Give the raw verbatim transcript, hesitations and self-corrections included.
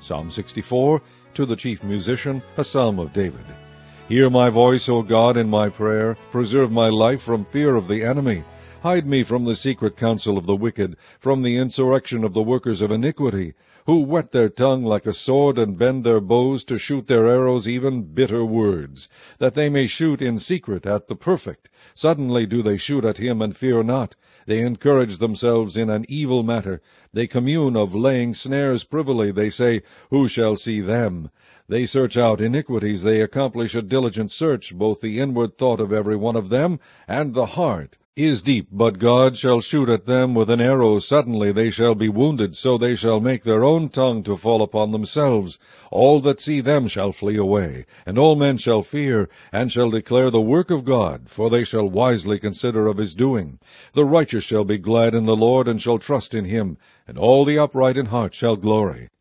Psalm sixty-four, to the chief musician, a psalm of David. Hear my voice, O God, in my prayer. Preserve my life from fear of the enemy. Hide me from the secret counsel of the wicked, from the insurrection of the workers of iniquity, who whet their tongue like a sword and bend their bows to shoot their arrows, even bitter words, that they may shoot in secret at the perfect. Suddenly do they shoot at him and fear not. They encourage themselves in an evil matter. They commune of laying snares privily. They say, Who shall see them? They search out iniquities. They accomplish a diligent search. Both the inward thought of every one of them and the heart is deep. But God shall shoot at them with an arrow. Suddenly they shall be wounded, so they shall make their own tongue to fall upon themselves. All that see them shall flee away, and all men shall fear, and shall declare the work of God, for they shall wisely consider of his doing. The righteous shall be glad in the Lord, and shall trust in him, and all the upright in heart shall glory.